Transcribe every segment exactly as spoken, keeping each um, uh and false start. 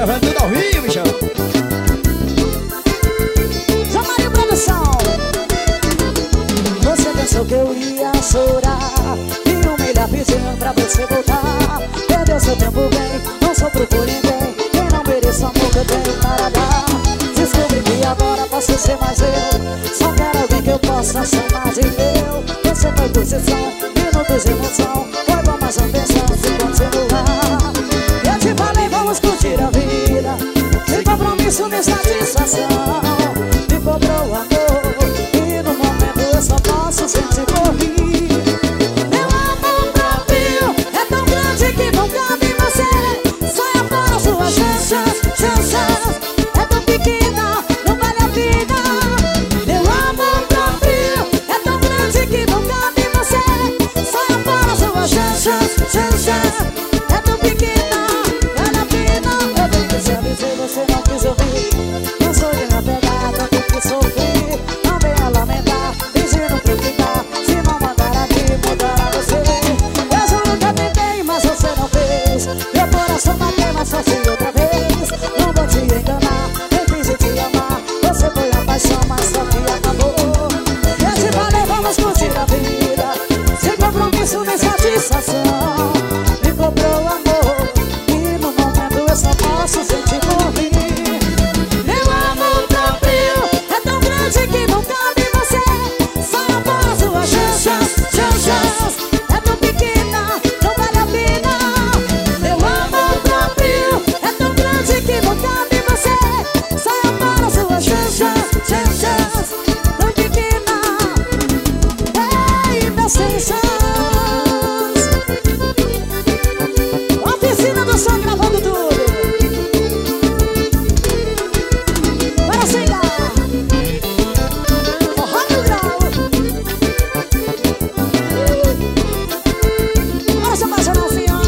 Gravando tudo ao vivo, bichão. Chamaria produção. Você pensou que eu ia chorar e humilhar pedindo pra você voltar. Perdeu seu tempo bem, não sofro por ninguém. Quem não merece o amor que eu tenho para dar. Descobri que agora posso ser mais eu. Só quero alguém que eu possa chamar de meu. Você foi posição, minutos de emoção. Foi bom, mas não pensando se continuar. Eu te falei, vamos curtir a vida. Sem compromisso nem satisfação. Me cobrou o amor e no momento eu só posso sentir por mim. Meu amor próprio é tão grande que não cabe em você. Saia fora suas chances, chances. É tão pequena, não vale a pena. Meu amor próprio é tão grande que não cabe em você. Saia fora suas chances, chances. É tão pequena, vale a pena. Eu tenho que te avisar, você não quis ouvir. Não sou de me apegar, tanto que sofri. Não venha lamentar, pedindo pra eu ficar. Se não mandar aqui, mudar a você. Eu juro que eu tentei, mas você não fez. Meu coração bateu, mas só se outra vez. Não vou te enganar, nem fiz de te amar. Você foi a paixão, mas só que acabou. Eu te falei, vamos curtir a vida. Sem compromisso nem satisfação. Me cobrou o amor e no momento eu só posso sentir por mim. Meu amor próprio é tão grande que não cabe em você. Saia fora suas chances, chances. É tão pequena, não vale a pena. Meu amor próprio é tão grande que não cabe em você. Saia fora suas chances, chances. Tão pequena. Ei, meus sensações. Oficina do som gravando tudo. Para chegar. Forró no grau. Bora se apaixonar assim, ó.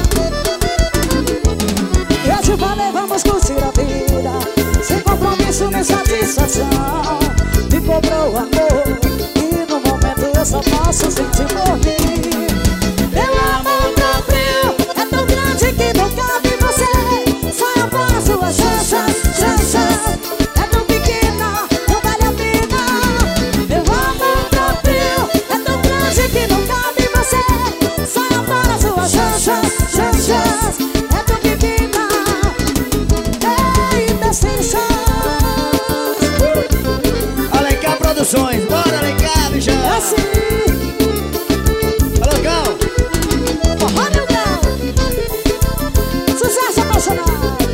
Eu te falei, vamos curtir a vida. Sem compromisso nem satisfação. Me cobrou o amor e no momento eu só posso sentir por mim. Meu amor próprio é tão grande que não cabe em você. Saia fora suas chances, chances. É tão pequena, não vale a pena. Meu amor próprio é tão grande que não cabe em você. Saia fora suas chances, chances. É tão pequena. Ei, meus sensações. Alencar Produções, bora Alencar, bichão. É assim. Alô, Cão. Forró no grau. Sucesso apaixonado.